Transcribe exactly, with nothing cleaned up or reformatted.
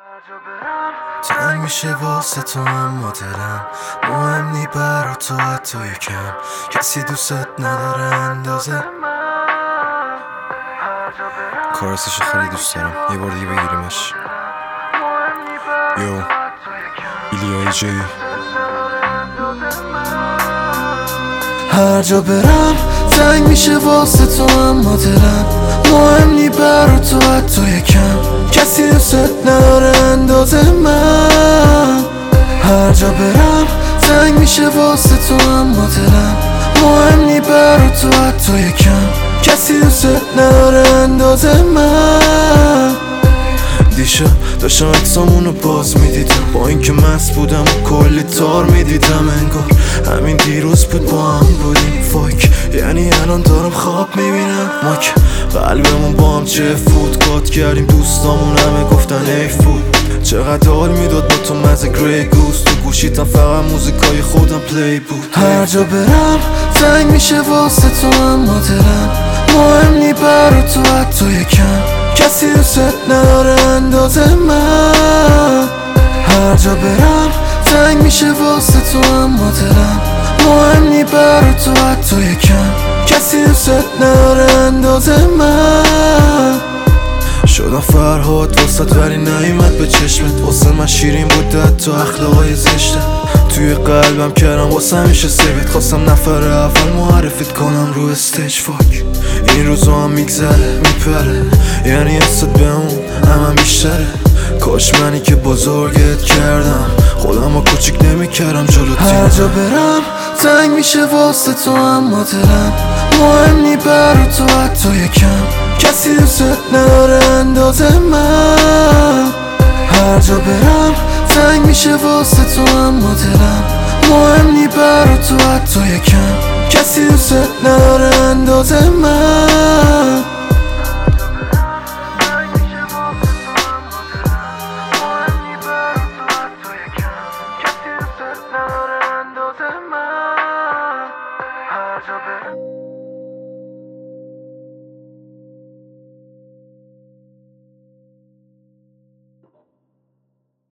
تنگ میشه واسه تو اما دلم مهم نی برا تو حتی یکم. کسی دوست نداره اندازه. کارسشو خیلی دوست دارم، یه بار دیگه بگیریمش. یو ایلیا جی. هر جا برم تنگ میشه واسه تو اما دلم مهم نی برا تو حتی یکم. کسی دوست نداره اندازه من. هر جا برم تنگ میشه واسه تو اما دلم مهم نی برا تو حتی یکم. کسی دوست نداره اندازه من. دیشب داشتم عکسامونو باز میدیدم، با اینکه مست بودم و کلی تار میدیدم. انگار همین دیروز بود با هم بودیم. فاک یعنی الان دارم خواب میبینم. ما که قلبمون با هم چه فوت کات کردیم. دوستامون همه گفتن ایف بود. چقدر حال میداد با تو مزه گری گوز. تو گوشیتم فقط موزیکای خودم پلی بود. هر جا برم تنگ میشه واسه تو اما دلم مهم نی برا تو حتی یکم. کسی دوست نداره اندازه من. هر جا برم تنگ میشه واسه تو اما دلم مهم نی برا تو حتی یکم. کسی دوست نداره اندازه من. شدم فرهاد واسط ولی نیومد به چشمت. واسه من شیرین بود حتی اخلاقای زشته. توی قلبم کردم واسه همیشه سیبت. خواستم نفر اول معرفت کنم رو استیج. فاک این روزا هم میگذره میپره، یعنی حست به اون همه بیشتره. کاش منی که بزرگت کردم خودم ها کوچیک نمیکردم جلو تیم. هر جا برم تنگ میشه واسه تو اما دلم مهم نی برا تو حتی یکم. کسی دوست نداره اندازه من. هر جا برم تنگ میشه واسه تو اما دلم مهم نی برا تو حتی یکم. کسی دوست نداره اندازه من. هر جا برم